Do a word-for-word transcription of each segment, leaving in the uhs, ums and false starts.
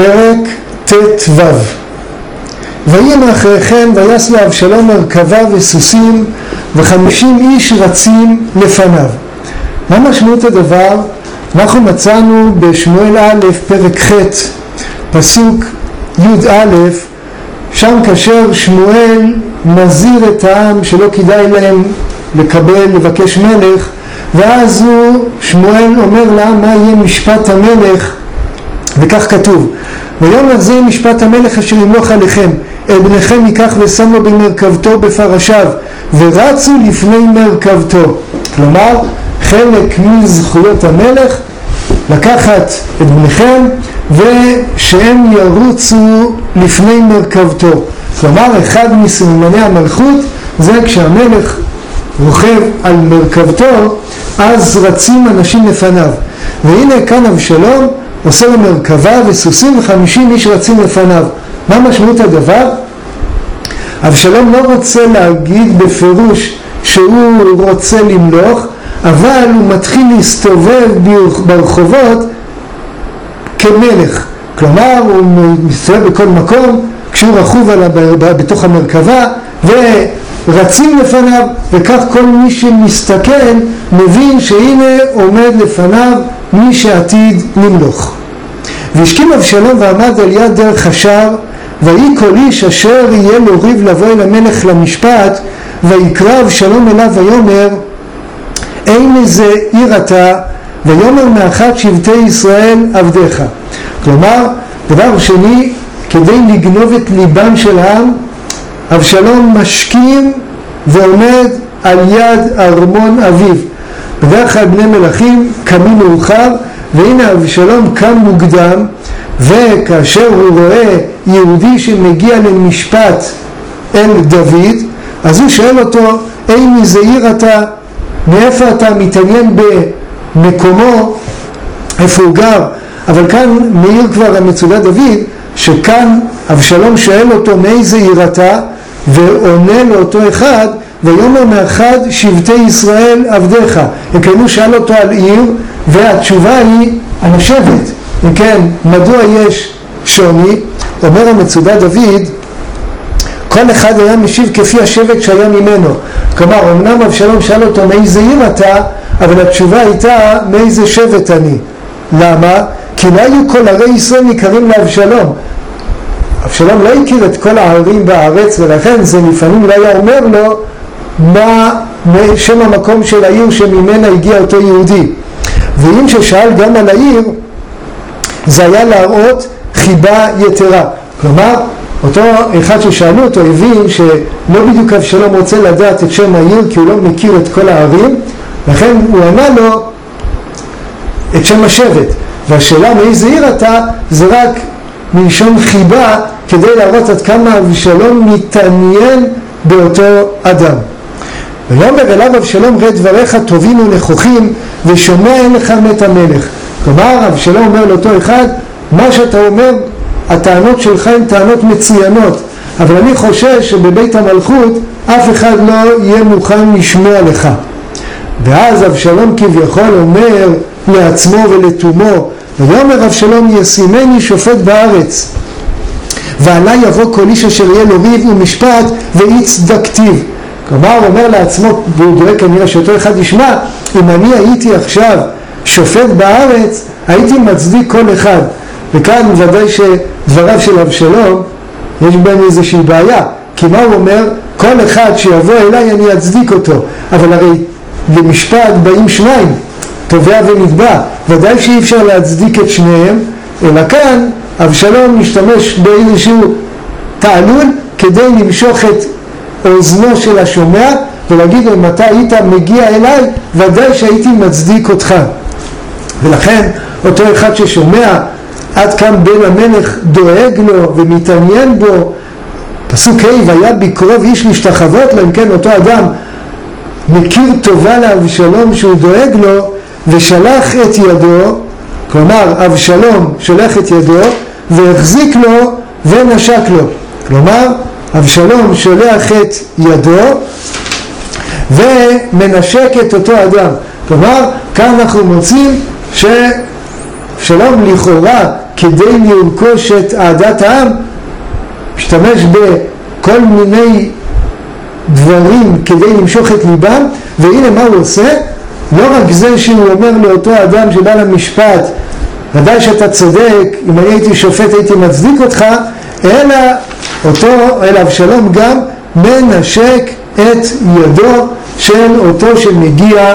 פרק ט"ו. ויהי מאחריכם ויעש לאבשלום מרכבה וסוסים וחמישים איש רצים לפניו. מה משמעות הדבר? אנחנו מצאנו בשמואל א' פרק ח' פסוק י"א, שם כאשר שמואל מזהיר את העם שלא כדאי להם לקבל, לבקש מלך, ואז הוא, שמואל אומר לעם מה יהיה משפט המלך, וכך כתוב: ויאמר זה משפט המלך אשר ימלוך עליכם, את בניכם ייקח ושם לו במרכבתו בפרשיו, ורצו לפני מרכבתו. כלומר, חלק מזכויות המלך לקחת את בניכם ושהם ירוצו לפני מרכבתו. כלומר, אחד מסממני המלכות זה כשהמלך רוכב על מרכבתו, אז רצים אנשים לפניו. והנה כאן אבשלום עושה לו מרכבה וסוסים וחמישים איש רצים לפניו. מה משמעות הדבר? אבשלום לא רוצה להגיד בפירוש שהוא רוצה למלוך, אבל הוא מתחיל להסתובב ברחובות כמלך. כלומר, הוא מסתובב בכל מקום כשהוא רכוב על בתוך המרכבה ורצים לפניו, וכך כל מי שמסתכל מבין שהנה עומד לפניו מי שעתיד למלוך. והשכים אבשלום ועמד על יד דרך השער, ויהי כל איש אשר יהיה לו ריב לבוא אל המלך למשפט, ויקרא אבשלום אליו ויאמר אין זה עיר אתה, ויאמר מאחד שבטי ישראל עבדיך. כלומר, דבר שני, כדי לגנוב את ליבם של העם, אבשלום משכים ועומד על יד ארמון אביו. בדרך כלל בני מלכים קמים מאוחר, והנה אבשלום קם מוקדם, וכאשר הוא רואה יהודי שמגיע למשפט אל דוד, אז הוא שואל אותו, אין זה עיר אתה, מאיפה אתה? מתעניין במקומו, איפה הוא גר. אבל כאן מאיר כבר המצווה דוד, שכאן אבשלום שואל אותו מאיזה עיר אתה, ועונה לו אותו אחד, ויאמר מאחד שבטי ישראל עבדיך. וכן הוא שאל אותו על עיר, והתשובה היא על השבט. וכן, מדוע יש שוני? אומר המצווה דוד, כל אחד היה משיב כפי השבט שהיה ממנו. כלומר, אמנם אבשלום שאל אותו מאיזה עיר אתה, אבל התשובה הייתה מאיזה שבט אני. למה? כי לא היו כל ערי ישראל ניכרים לאבשלום. אבשלום לא הכיר את כל הערים בארץ, ולכן זה לפעמים לא היה אומר לו מה שם המקום של העיר שממנה הגיע אותו יהודי. ואם ששאל גם על העיר, זה היה להראות חיבה יתרה. כלומר, אותו אחד ששאלו אותו הבין שלא בדיוק אבשלום רוצה לדעת את שם העיר, כי הוא לא מכיר את כל הערים, לכן הוא ענה לו את שם השבט. והשאלה מאיזה עיר אתה, זה רק מלשון חיבה, כדי להראות עד כמה אבשלום מתעניין באותו אדם. ויאמר אליו אבשלום ראה דבריך טובים ונכוחים, ושומע אין לך מת המלך. כלומר, אבשלום אומר לאותו אחד, מה שאתה אומר, הטענות שלך הן טענות מצוינות, אבל אני חושש שבבית המלכות אף אחד לא יהיה מוכן לשמוע לך. ואז אבשלום כביכול אומר לעצמו ולתומו, ויאמר אבשלום ישימני שופט בארץ, ועלי יבוא כל איש אשר יהיה לו ריב ומשפט ואי צדקתיו. כלומר, הוא אומר לעצמו, והוא דואג כנראה שאותו אחד ישמע, אם אני הייתי עכשיו שופט בארץ, הייתי מצדיק כל אחד. וכאן ודאי שדבריו של אבשלום יש בהם איזושהי בעיה, כי מה הוא אומר? כל אחד שיבוא אליי אני אצדיק אותו, אבל הרי למשפט באים שניים, תובע ונתבע, ודאי שאי אפשר להצדיק את שניהם, אלא כאן אבשלום משתמש באיזשהו תעלול כדי למשוך את אוזנו של השומע ולהגיד לו, אם אתה היית מגיע אליי, ודאי שהייתי מצדיק אותך. ולכן אותו אחד ששומע עד כאן בן המלך דואג לו ומתעניין בו, פסוק ה' והיה בקרוב איש להשתחוות לו, אם כן אותו אדם מכיר טובה לאבשלום שהוא דואג לו, ושלח את ידו, כלומר אבשלום שולח את ידו והחזיק לו ונשק לו. כלומר אבשלום שולח את ידו ומנשק את אותו אדם. כלומר כאן אנחנו מוצאים שאבשלום לכאורה כדי לרכוש את אהדת העם, משתמש בכל מיני דברים כדי למשוך את ליבם, והנה מה הוא עושה? לא רק זה שהוא אומר לאותו אדם שבא למשפט, ודאי שאתה צודק, אם אני הייתי שופט הייתי מצדיק אותך, אלא אותו, אלא אבשלום גם מנשק את ידו של אותו שמגיע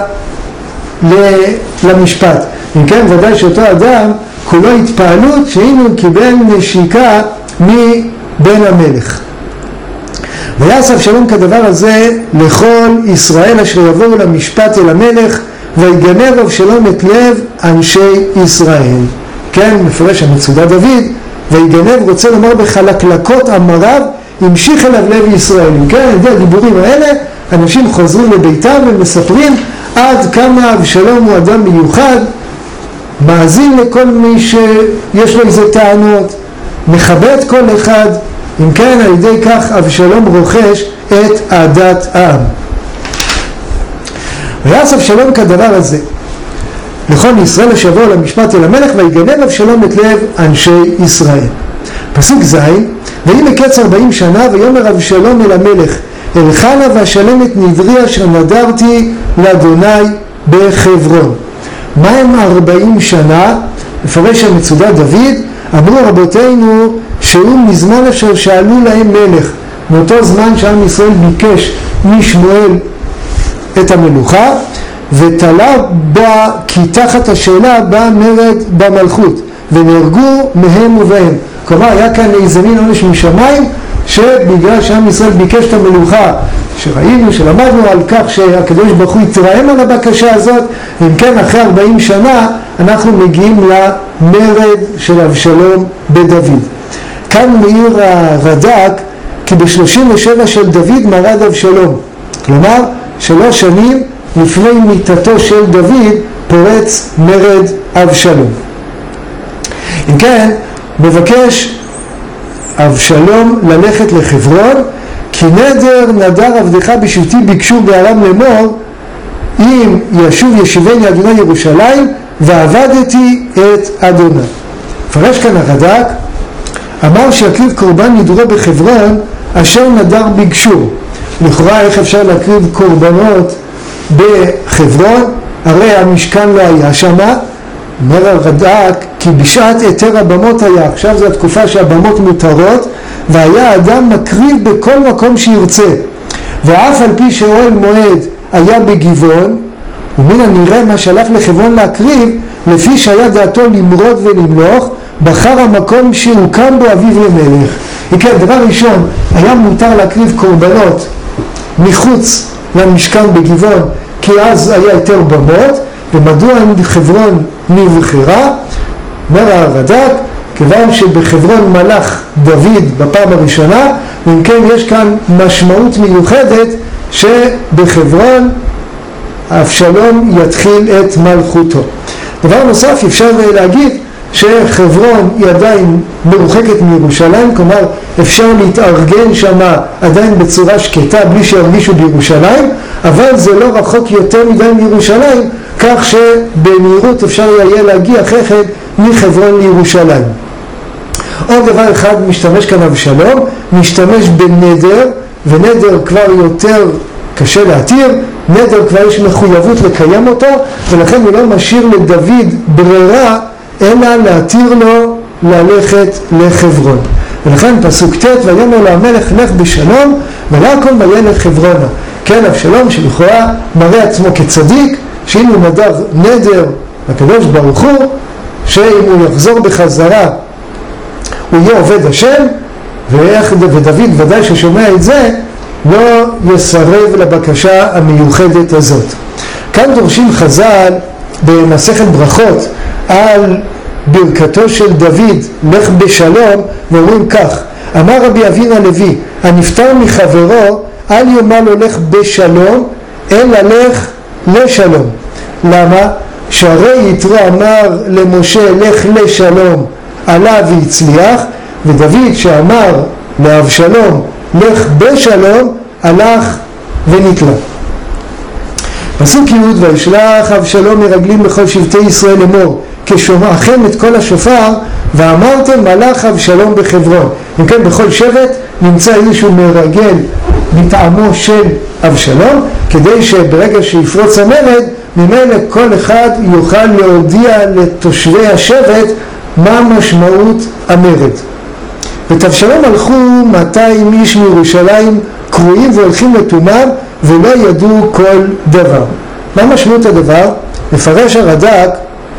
למשפט. אם כן, ודאי שאותו אדם כולו התפעלות שהנה הוא קיבל נשיקה מבן המלך. ויעש אבשלום כדבר הזה לכל ישראל אשר יבואו למשפט אל המלך, ויגנב אבשלום את לב אנשי ישראל. כן, מפרש המצודה דוד, ויגנב רוצה לומר בחלקלקות אמריו, המשיך אליו לב ישראל. כן, על ידי הדיבורים האלה אנשים חוזרים לביתם ומספרים עד כמה אבשלום הוא אדם מיוחד, מאזין לכל מי שיש לו איזה טענות, מכבד כל אחד. אם כן, על ידי כך אבשלום רוכש את אהדת העם. ויעש אבשלום כדבר הזה לכל ישראל אשר יבואו למשפט אל המלך, ויגנב אבשלום את לב אנשי ישראל. פסוק ז', ויהי מקץ ארבעים שנה, ויאמר אבשלום אל המלך, אלכה נא ואשלם את נדרי אשר נדרתי לאדוני בחברון. מה הם ארבעים שנה? מפרש המצודה דוד, אמרו רבותינו שהוא מזמן אשר שאלו להם מלך, מאותו זמן שעם ישראל ביקש משמואל את המלוכה, ותלה בה כי תחת השאלה בא מרד במלכות, ונהרגו מהם ובהם. כלומר היה כאן איזה מין עונש משמיים, שבגלל שעם ישראל ביקש את המלוכה, שראינו, שלמדנו על כך שהקדוש ברוך הוא יתרעם על הבקשה הזאת, ואם כן אחרי ארבעים שנה אנחנו מגיעים למרד של אבשלום בדוד. כאן מעיר הרד"ק כי ב-שלושים ושבע של דוד מרד אבשלום, כלומר שלוש שנים לפני מיתתו של דוד פורץ מרד אבשלום. אם כן, מבקש אבשלום ללכת לחברון, כי נדר נדר עבדך בשבטי ביקשו בארם לאמור, אם ישוב ישיבני אדוני ירושלים ועבדתי את אדוני. פרש כאן הרד"ק, אמר שיקריב קורבן נדרו בחברון אשר נדר ביקשו. לכאורה איך אפשר להקריב קורבנות בחברון? הרי המשכן לא היה שמה. אומר הרד"ק כי בשעת היתר הבמות היה, עכשיו זו התקופה שהבמות מותרות, והיה אדם מקריב בכל מקום שירצה, ואף על פי שאוהל מועד היה בגבעון, ומן הנראה מה שהלך לחברון להקריב, לפי שהיה דעתו למרוד ולמלוך, בחר המקום שהוקם בו אביו למלך. כן, דבר ראשון, היה מותר להקריב קורבנות מחוץ למשכן בגבעון, כי אז היה יותר במות. ומדוע חברון נבחרה? אומר הרד"ק, כיוון שבחברון מלך דוד בפעם הראשונה, ואם כן יש כאן משמעות מיוחדת שבחברון אבשלום יתחיל את מלכותו. דבר נוסף, אפשר להגיד שחברון היא עדיין מרוחקת מירושלים, כלומר אפשר להתארגן שמה עדיין בצורה שקטה בלי שירגישו בירושלים, אבל זה לא רחוק יותר מדי מירושלים, כך שבמהירות אפשר יהיה להגיע אחרי כן מחברון לירושלים. עוד דבר אחד משתמש כאן אבשלום, משתמש בנדר, ונדר כבר יותר קשה להתיר, נדר כבר יש מחויבות לקיים אותו, ולכן הוא לא משאיר לדוד ברירה אלא להתיר לו ללכת לחברון. ולכן פסוק ט' ויאמר לו המלך לך בשלום ולקום וילך חברונה. כן, אבשלום שלכאורה מראה עצמו כצדיק, שאם הוא נדר נדר לקדוש ברוך הוא, שאם הוא יחזור בחזרה הוא יהיה עובד השם, ודוד ודאי ששומע את זה לא יסרב לבקשה המיוחדת הזאת. כאן דורשים חז"ל במסכת ברכות על ברכתו של דוד לך בשלום, ואומרים כך, אמר רבי אבינה לוי, הנפטר מחברו אל יאמר לו לך בשלום אלא לך לשלום. למה? שהרי יתרו אמר למשה לך לשלום עלה והצליח, ודוד שאמר לאבשלום לך בשלום הלך ונתלה. פסוק י' וישלח אבשלום מרגלים בכל שבטי ישראל לאמור כשומעכם את כל השופר ואמרתם מלך אבשלום בחברון. אם כן, בכל שבט נמצא איזשהו מרגל מטעמו של אבשלום, כדי שברגע שיפרוץ המרד ממילא כל אחד יוכל להודיע לתושבי השבט מה משמעות המרד. ואת אבשלום הלכו מאתיים איש מירושלים קרואים והולכים לתומם ולא ידעו כל דבר. מה משמעות הדבר? מפרש הרד"ק,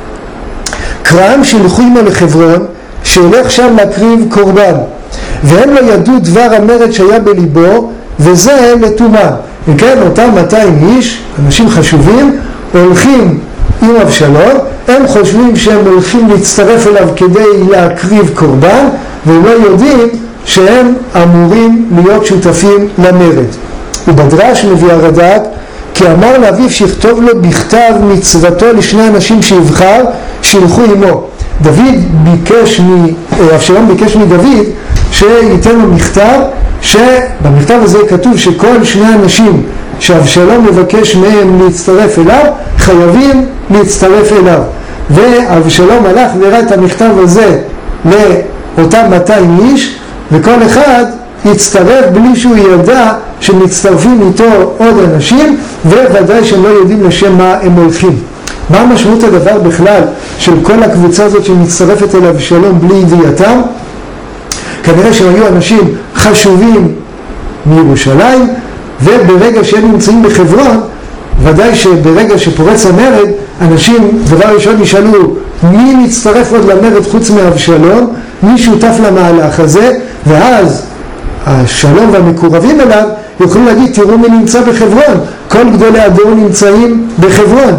קראם שילכו עמו לחברון שילך שם להקריב קורבן, והם לא ידעו דבר המרד שהיה בליבו, וזה לתומם. וכן, אותם מאתיים איש, אנשים חשובים, הולכים עם אבשלום, הם חושבים שהם הולכים להצטרף אליו כדי להקריב קורבן, והם לא יודעים שהם אמורים להיות שותפים למרד. ובדרש מביא הרד"ק, כי אמר לאביו שיכתוב לו בכתב מצוותו לשני אנשים שיבחר שילכו עמו. דוד ביקש, אבשלום ביקש מדוד שייתן לו מכתב, שבמכתב הזה כתוב שכל שני אנשים שאבשלום מבקש מהם להצטרף אליו חייבים להצטרף אליו. ואבשלום הלך וראה את המכתב הזה לאותם מאתיים איש, וכל אחד יצטרף בלי שהוא ידע שמצטרפים איתו עוד אנשים, וודאי שהם לא יודעים לשם מה הם הולכים. מה משמעות הדבר בכלל של כל הקבוצה הזאת שמצטרפת אל אבשלום בלי ידיעתם? כנראה שהם היו אנשים חשובים מירושלים, וברגע שהם נמצאים בחברון, ודאי שברגע שפורץ המרד, אנשים דבר ראשון ישאלו מי מצטרף עוד למרד חוץ מאבשלום, מי שותף למהלך הזה, ואז השלום והמקורבים אליו יוכלו להגיד תראו מי נמצא בחברון, כל גדולי הדור נמצאים בחברון.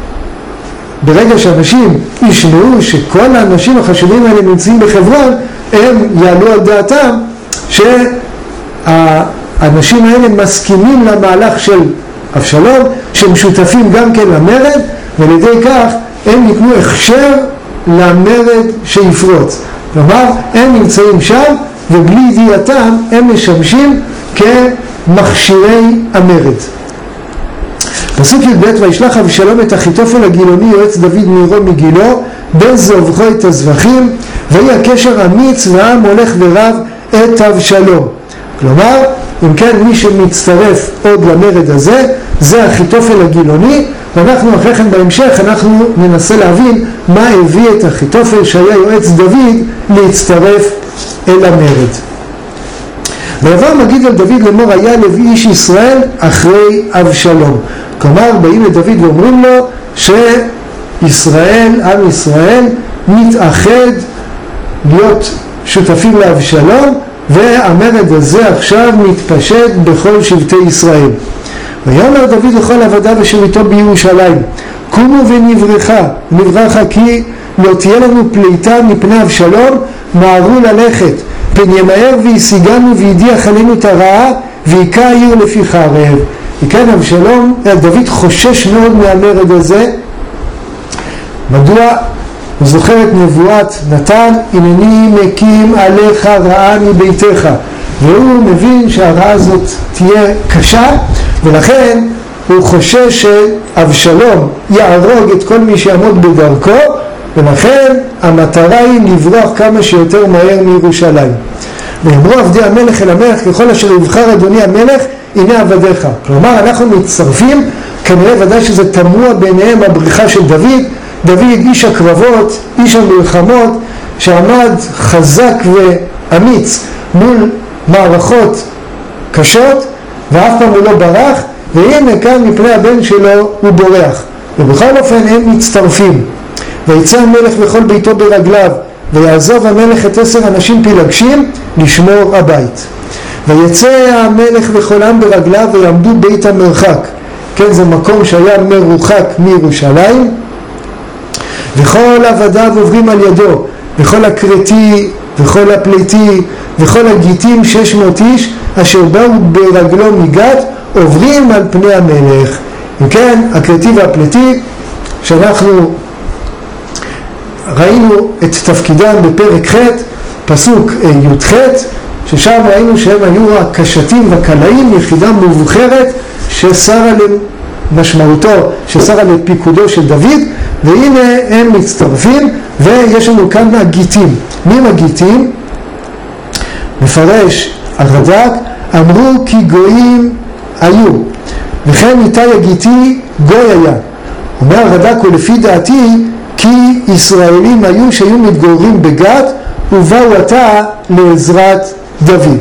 ברגע שאנשים ישמעו שכל האנשים החשובים האלה נמצאים בחברון, הם יעלו על דעתם שהאנשים האלה מסכימים למהלך של אבשלום, שהם שותפים גם כן למרד, ועל ידי כך הם ייתנו הכשר למרד שיפרוץ. כלומר, הם נמצאים שם ובלי ידיעתם הם משמשים כמכשירי המרד. פסוק י"ב, וישלח אבשלום את אחיתופל הגילוני יועץ דוד מעירו מגילו בן זובחו את הזבחים, ויהי הקשר אמיץ והעם הולך ורב את אבשלום. כלומר, אם כן, מי שמצטרף עוד למרד הזה זה אחיתופל הגילוני, ואנחנו אחרי כן בהמשך אנחנו ננסה להבין מה הביא את אחיתופל שהיה יועץ דוד להצטרף אל המרד. ויבוא מגיד על דוד לאמור היה לוי איש ישראל אחרי אבשלום. כלומר באים לדוד ואומרים לו שישראל, עם ישראל, מתאחד להיות שותפים לאבשלום, והמרד הזה עכשיו מתפשט בכל שבטי ישראל. ויאמר דוד לכל עבדיו אשר איתו בירושלים, קומו ונברכה, נברכה כי לא תהיה לנו פליטה מפני אבשלום, מהרו ללכת, פן ימהר וישיגנו וידיח עלינו את הרעה, ויקע העיר לפי חרב. וכן אבשלום, דוד חושש מאוד מהמרד הזה. מדוע? הוא זוכר את נבואת נתן, הנני מקים עליך רעה מביתך, והוא מבין שהרעה הזאת תהיה קשה, ולכן הוא חושש שאבשלום יהרוג את כל מי שיעמוד בדרכו, ולכן המטרה היא לברוח כמה שיותר מהר מירושלים. ואמרו עבדי המלך אל המלך, ככל אשר יבחר אדוני המלך, הנה עבדיך. כלומר, אנחנו מצטרפים, כנראה ודאי שזה תמוה ביניהם הבריחה של דוד. דוד איש הקרבות, איש המלחמות, שעמד חזק ואמיץ מול מערכות קשות, ואף פעם הוא לא ברח, והנה כאן מפני הבן שלו הוא בורח. ובכל אופן הם מצטרפים. ויצא המלך וכל ביתו ברגליו, ויעזוב המלך את עשר אנשים פילגשים לשמור הבית. ויצא המלך וכולם ברגליו ויעמדו בית המרחק. כן, זה מקום שהיה מרוחק מירושלים. וכל עבדיו עוברים על ידו, וכל הקרתי וכל הפליטי וכל הגיטים שש מאות איש אשר באו ברגלו מגת עוברים על פני המלך. אם כן, הקרתי והפליטי שאנחנו ראינו את תפקידם בפרק ח' פסוק י"ח, ששם ראינו שהם היו הקשתים והקלעים, יחידה מובחרת ששרה למשמעותו, ששרה לפיקודו של דוד, והנה הם מצטרפים, ויש לנו כאן הגיטים. מי הם הגיטים? מפרש הרד"ק, אמרו כי גויים היו, וכן איתי הגיטי גוי היה. אומר הרד"ק, ולפי דעתי כי ישראלים היו שהיו מתגוררים בגת, ובאו עתה לעזרת דוד.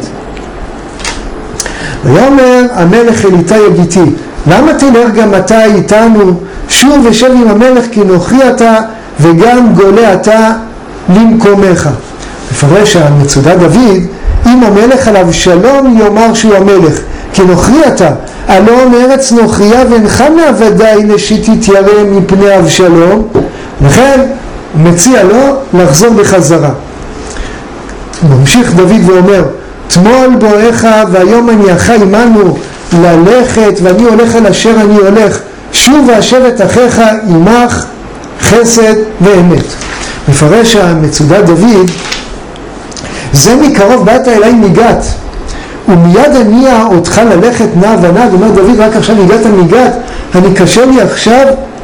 ויאמר המלך אל איתי הגיטי, למה תלך גם אתה איתנו? שוב ושב עם המלך, כי נוכרי אתה וגם גולה אתה למקומך. מפרש המצודה דוד, אם המלך עליו שלום יאמר שהוא המלך, כי נוכרי אתה, הלא מארץ נוכריה ואינך מעבדי נשית יתיירא מפני אבשלום, לכן מציע לו לחזור בחזרה. ממשיך דוד ואומר, תמול בואך והיום אני אחי עמנו ללכת, ואני הולך אל אשר אני הולך, שוב והשב את אחיך עמך חסד ואמת. מפרש המצודה דוד, זה מקרוב באת אליי מגת, ומיד הניע אותך ללכת נע ונע. אומר דוד, רק עכשיו הגעת מגת, אני קשה לי עכשיו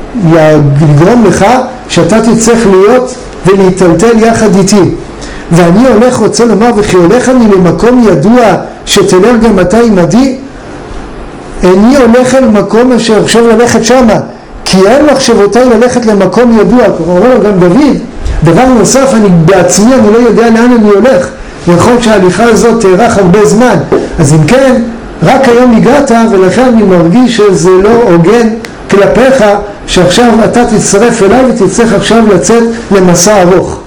לגרום לך שאתה תצטרך להיות ולהתלתל יחד איתי, ואני הולך, רוצה לומר, וכי הולך אני למקום ידוע שתלך גם אתה עמדי, איני הולך אל מקום אשר עכשיו ללכת שמה, כי אין מחשבותיי ללכת למקום ידוע. אומר לו גם דוד, דבר נוסף, אני בעצמי אני לא יודע לאן אני הולך, יכול להיות שההליכה הזאת תארך הרבה זמן, אז אם כן רק היום הגעת, ולכן אני מרגיש שזה לא הוגן כלפיך שעכשיו אתה תצטרף אליי ותצטרך עכשיו לצאת למסע ארוך.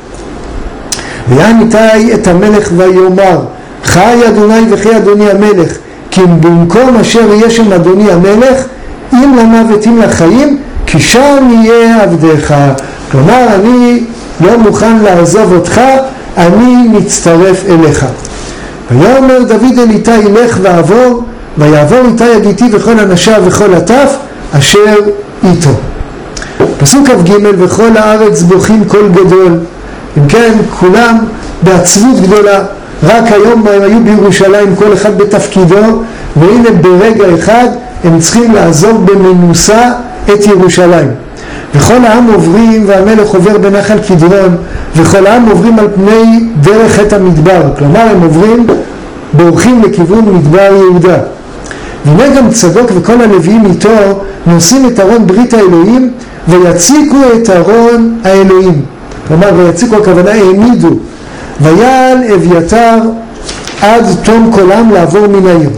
ויען איתי את המלך ויאמר, חי אדוני וכי אדוני המלך, כי במקום אשר יהיה שם אדוני המלך, אם למוות אם לחיים, כי שם יהיה עבדך. כלומר, אני לא מוכן לעזוב אותך, אני מצטרף אליך. ויאמר דוד אל איתי, לך ועבור, ויעבור איתי הגיטי וכל אנשיו וכל הטף אשר איתו. פסוק כ"ג, וכל הארץ בוכים קול גדול. אם כן, כולם בעצבות גדולה. רק היום הם היו בירושלים, כל אחד בתפקידו, והנה ברגע אחד הם צריכים לעזוב במנוסה את ירושלים. וכל העם עוברים, והמלך עובר בנחל קדרון, וכל העם עוברים על פני דרך את המדבר. כלומר, הם עוברים, בורחים לכיוון מדבר יהודה. והנה גם צדוק וכל הלוויים איתו נושאים את ארון ברית האלוהים, ויציקו את ארון האלוהים. כלומר, ויציקו, הכוונה העמידו. ויעל אביתר עד תום קולם לעבור מן העיר.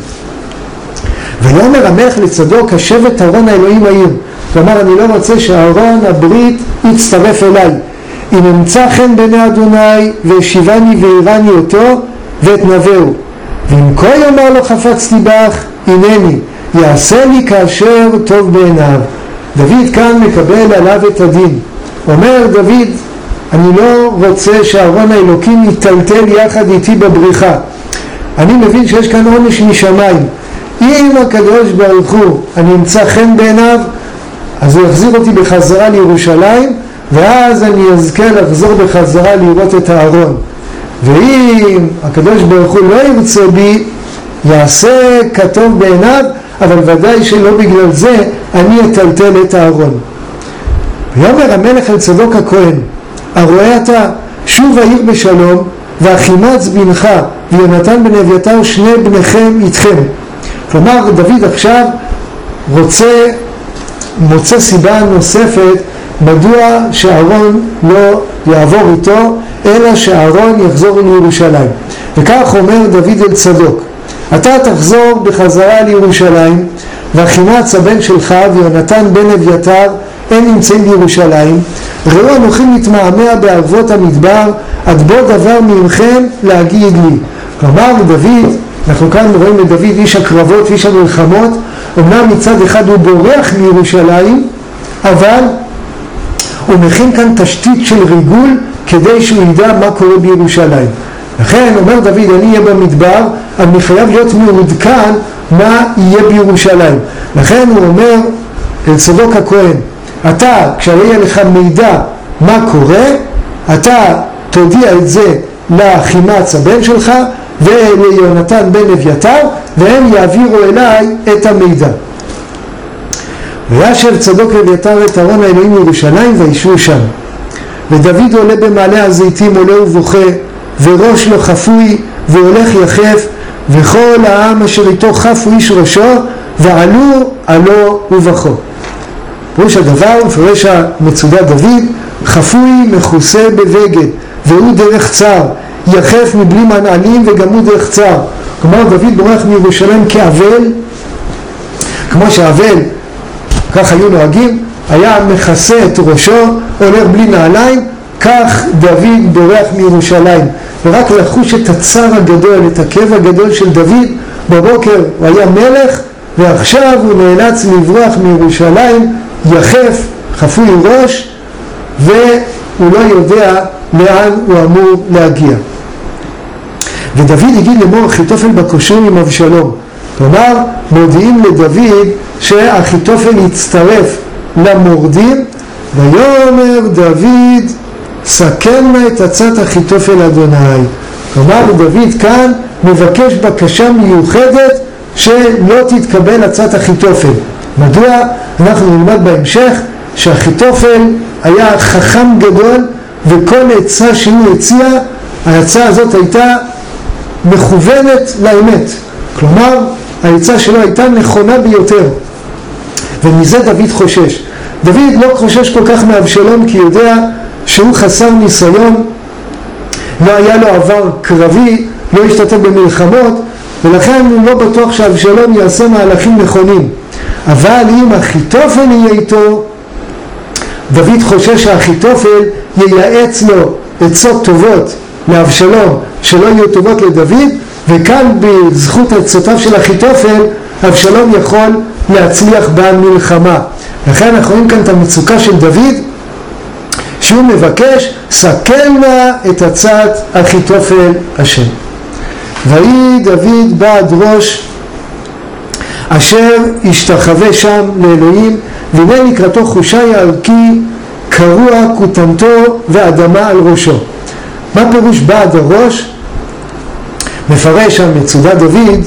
ויאמר המלך לצדוק, השב את ארון האלוהים העיר. כלומר, אני לא רוצה שארון הברית יצטרף אליי. אם אמצא חן בעיני אדוני והשיבני והירני אותו ואת נבאו. ואם כה יאמר לו חפצתי בך, הנני, יעשה לי כאשר טוב בעיניו. דוד כאן מקבל עליו את הדין. אומר דוד, אני לא רוצה שהארון האלוקים יטלטל יחד איתי בבריחה. אני מבין שיש כאן עונש משמיים. אם הקדוש ברוך הוא אני אמצא חן בעיניו, אז הוא יחזיר אותי בחזרה לירושלים, ואז אני אזכה לחזור בחזרה לראות את הארון. ואם הקדוש ברוך הוא לא ירצה בי, יעשה כטוב בעיניו, אבל ודאי שלא בגלל זה אני אטלטל את הארון. ויאמר המלך אל צדוק הכהן, הרואה אתה, שוב העיר בשלום, ואחימץ בנך ויונתן בן אביתר שני בניכם איתכם. כלומר, דוד עכשיו רוצה, מוצא סיבה נוספת מדוע שאהרון לא יעבור איתו, אלא שאהרון יחזור לירושלים. וכך אומר דוד אל צדוק, אתה תחזור בחזרה לירושלים, ואחימץ הבן שלך ויונתן בן אביתר הם נמצאים בירושלים, ראו אנוכי מתמהמה בערבות המדבר, עד בו דבר ממכם להגיד לי. כלומר, דוד, אנחנו כאן רואים את דוד איש הקרבות, איש המלחמות, אומנם מצד אחד הוא בורח מירושלים, אבל הוא מכין כאן תשתית של ריגול כדי שהוא ידע מה קורה בירושלים. לכן אומר דוד, אני אהיה במדבר, אני חייב להיות מעודכן מה יהיה בירושלים. לכן הוא אומר אל צדוק הכהן, אתה, כשהיה לך מידע מה קורה, אתה תודיע את זה לאחימץ הבן שלך וליונתן בן אביתר, והם יעבירו אליי את המידע. וישב צדוק ואביתר את ארון האלוהים מירושלים וישבו שם. ודוד עולה במעלה הזיתים, עולה ובוכה, וראש לו חפוי והולך יחף, וכל העם אשר איתו חפו איש ראשו ועלו עלו ובכו. פירוש הדבר, מפרש המצודה דוד, חפוי מכוסה בבגד והוא דרך צר, יחף מבלי מנעלים וגם הוא דרך צר. כלומר דוד בורח מירושלים כאבל, כמו שהאבל, כך היו נוהגים, היה מכסה את ראשו, הולך בלי נעליים, כך דוד בורח מירושלים. ורק לחוש את הצער הגדול, את הכאב הגדול של דוד, בבוקר הוא היה מלך ועכשיו הוא נאלץ לברוח מירושלים, יחף, חפוי ראש, והוא לא יודע לאן הוא אמור להגיע. ודוד הגיד לאמור אחיתופל בקושרים עם אבשלום. כלומר, מודיעים לדוד שאחיתופל יצטרף למורדים, ויאמר דוד סכן נא את עצת אחיתופל אדוני. כלומר, דוד כאן מבקש בקשה מיוחדת שלא תתקבל עצת אחיתופל. מדוע? אנחנו נלמד בהמשך שאחיתופל היה חכם גדול, וכל עצה שהוא הציע, ההצעה הזאת הייתה מכוונת לאמת. כלומר, העצה שלו הייתה נכונה ביותר. ומזה דוד חושש. דוד לא חושש כל כך מאבשלום, כי יודע שהוא חסר ניסיון, לא היה לו עבר קרבי, לא השתתף במלחמות, ולכן הוא לא בטוח שאבשלום יעשה מהלכים נכונים. אבל אם אחיתופל יהיה איתו, דוד חושש שאחיתופל ייעץ לו עצות טובות לאבשלום שלא יהיו טובות לדוד, וכאן בזכות עצותיו של אחיתופל אבשלום יכול להצליח במלחמה. לכן אנחנו רואים כאן את המצוקה של דוד, שהוא מבקש סכן נא את עצת אחיתופל השם. ויהי דוד בעד ראש אשר השתחווה שם לאלוהים, והנה לקראתו חושי הערכי קרוע כותנתו ואדמה על ראשו. מה פירוש בעד הראש? מפרש המצודה דוד,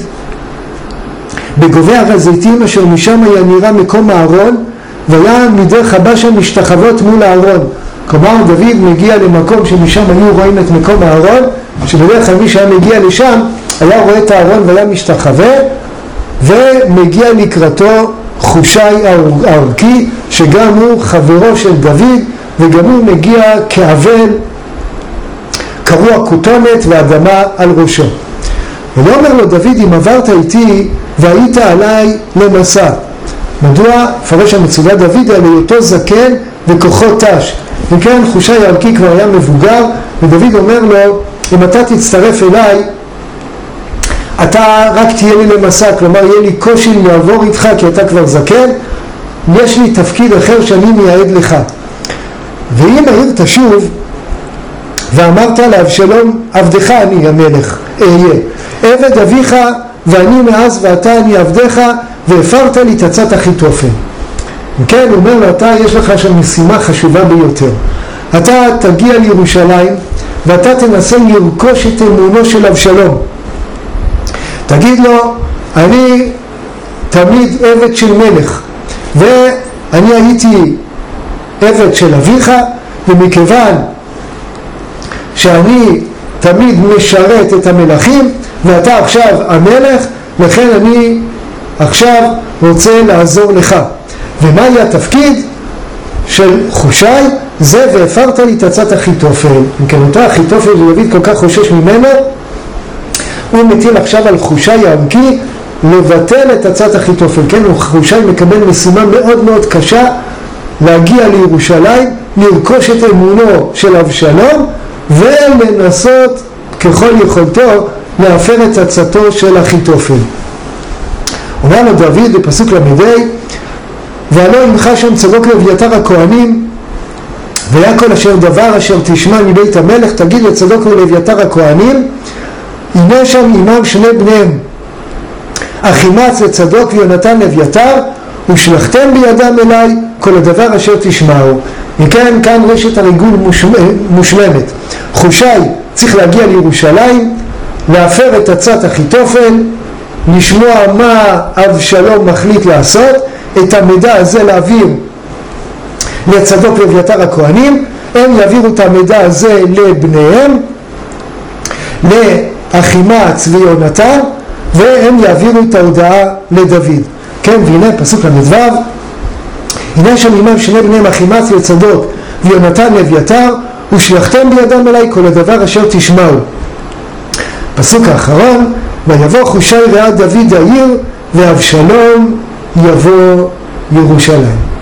בגובה הר הזיתים אשר משם היה נראה מקום הארון, והיה מדרך הבא משתחוות מול הארון. כלומר דוד מגיע למקום שמשם היו רואים את מקום הארון, שבדרך כלל מי שהיה מגיע לשם היה רואה את הארון והיה משתחווה, ומגיע לקראתו חושי הערכי, שגם הוא חברו של דוד, וגם הוא מגיע כאבל קרוע כותונת ואדמה על ראשו. ואומר לו דוד, אם עברת איתי והיית עליי למסע. מדוע? פרש המצודה דוד על היותו זקן וכוחו תש. וכן חושי הערכי כבר היה מבוגר, ודוד אומר לו, אם אתה תצטרף אליי, אתה רק תהיה לי למסע, כלומר יהיה לי קושי לעבור איתך כי אתה כבר זקן, יש לי תפקיד אחר שאני מייעד לך. ואם העיר תשוב ואמרת לאבשלום, עבדך אני המלך אהיה, עבד אביך ואני מאז ואתה אני עבדך, והפרת לי את עצת אחיתופל. וכן הוא אומר לו, אתה יש לך שם משימה חשובה ביותר. אתה תגיע לירושלים ואתה תנסה לרכוש את אמונו של אבשלום. תגיד לו, אני תמיד עבד של מלך, ואני הייתי עבד של אביך, ומכיוון שאני תמיד משרת את המלכים, ואתה עכשיו המלך, לכן אני עכשיו רוצה לעזור לך. ומהי התפקיד של חושי? זה והפרת לי את עצת אחיתופל. מכן אותה אחיתופל שדוד כל כך חושש ממנו, הוא מטיל עכשיו על חושי הערכי לבטל את עצת אחיתופל. כן, חושי מקבל משימה מאוד מאוד קשה, להגיע לירושלים, לרכוש את אמונו של אבשלום, ולנסות ככל יכולתו להפר את עצתו של אחיתופל. אומר לו דוד בפסוק למדי, והלא ימך שם צדוק לאביתר הכהנים, והיה כל אשר דבר אשר תשמע מבית המלך תגיד לצדוק ולאביתר הכהנים, הנה שם עמם שני בניהם, אחימץ וצדוק ויונתן לאביתר, ושלחתם בידם אליי כל הדבר אשר תשמעו. וכן כאן רשת הריגול מושלמת. חושי צריך להגיע לירושלים, להפר את עצת אחיתופל, לשמוע מה אבשלום מחליט לעשות, את המידע הזה להעביר לצדוק ואביתר הכהנים, הם יעבירו את המידע הזה לבניהם, לאחימץ ויונתן, והם יעבירו את ההודעה לדוד. כן, והנה פסוק למדבר, הנה שם עמם שני בניהם אחימץ וצדוק ויונתן לאביתר, ושלחתם בידם אליי כל הדבר אשר תשמעו. פסוק האחרון, ויבוא חושי רעד דוד העיר, ואבשלום יבוא ירושלים.